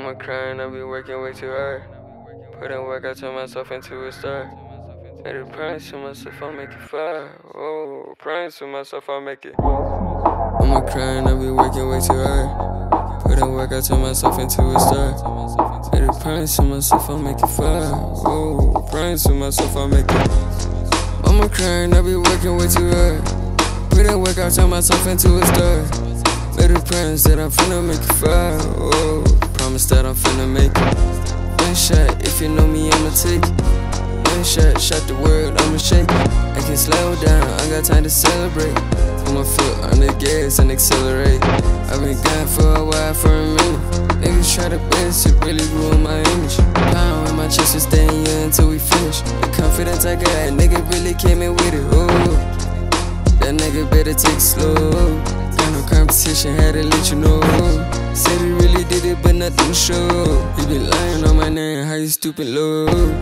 I'ma cry and I be working way too hard. Put in work, I turn myself into a star. Made a promise to myself, I'll make it far. Oh, promise to myself, I'll make it. I'ma cry and I be working way too hard. Put in work, I turn myself into a star. Made a promise to myself, I'll make it far. Oh, promise to myself, I'll make it. I'ma cry and I be working way too hard. Put in work, I turn myself into a star. Made a promise that I'm finna make it far. Oh, promise that I'm finna make it. One shot, if you know me, I'ma take it. One shot, shot the world, I'ma shake it. I can slow down, I got time to celebrate. Put my foot on the gas and accelerate. I've been gone for a while, for a minute. Niggas try to best to really ruin my image. Pound in my chest to stay in you until we finish. The confidence I got, nigga really came in with it. Oh, that nigga better take it slow. Got no competition, had to let you know. Said he really did it, but nothing to show. He be lying on my name, how you stupid low.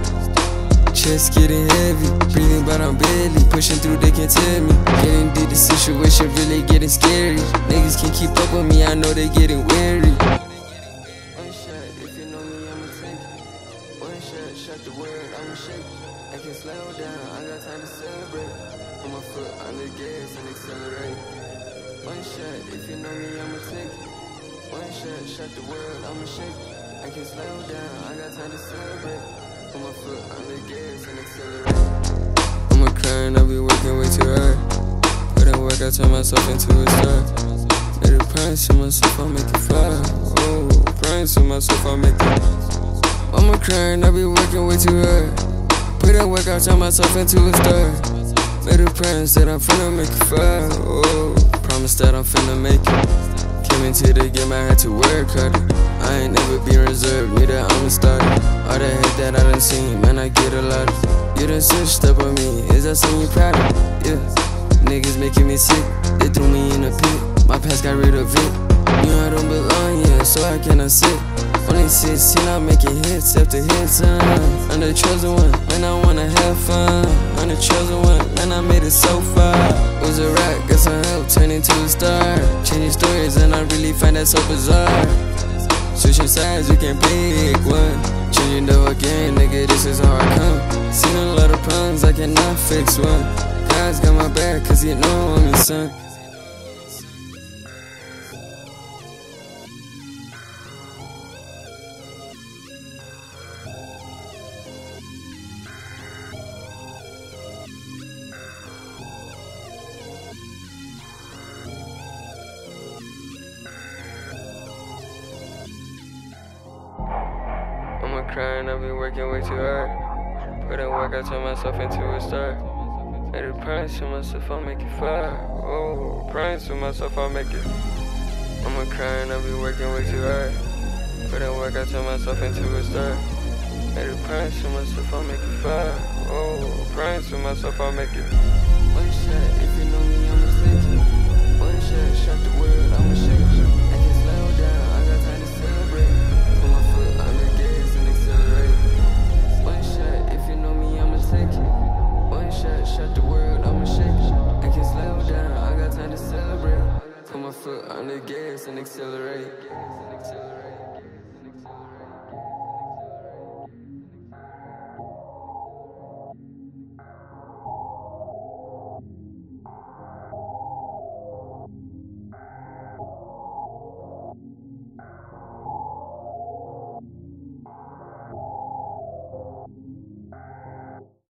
Chest getting heavy, breathing but I'm barely pushing through, they can't tell me. Getting deep, the situation really getting scary. Niggas can't keep up with me, I know they getting weary. One shot, if you know me, I'ma take it. One shot, shot the world, I'ma shake it. I can slow down, I got time to celebrate. Put my foot on the gas and accelerate. One shot, if you know me, I'ma take it. One shot, shot the world, I'ma shake it. I can slow down, I got time to celebrate. Put my foot on the gas and accelerate. I'ma cry and I be working way too hard. Put in work, I turn myself into a star. Made a promise to myself, I'll make it far. Oh, promise to myself, I'll make it. I'ma cry and I be working way too hard. Put in work, I turn myself into a star. Made a promise that I'm finna make it far. Oh, promise that I'm finna make it. Came into the game, I had to work harder. I ain't never been reserved, neither I'm a starter. All the hate that I done seen, man, I get a lot of. You done switched up on me, is that something you proud of? Yeah, niggas making me sick, they threw me in a pit. My past got rid of it. You know I don't belong here, so I cannot sit. Only 16, I'm making hits after hits. I'm the chosen one, man, I wanna have fun. I'm the chosen one, man, I made it so far. Was a rock, got some help, turn into a star. Changing stories, and I really find that so bizarre. Switching sides, you can pick one. Changing the again, nigga, this is how I come. Seen a lot of problems, I cannot fix one. God's got my back, cause he know I'm his son. I'ma cry and I be working way too hard. Put in work, I turn myself into a star. Made a promise to myself, I'll make it far. Oh, promise to myself, I'll make it. I'ma cry and I be working way too hard. Put in work, I turn myself into a star. Made a promise to myself, I'll make it far. Oh, promise to myself, I'll make it. One shot, if you know me, I'ma take it. One shot, shot the world, I'ma shake it.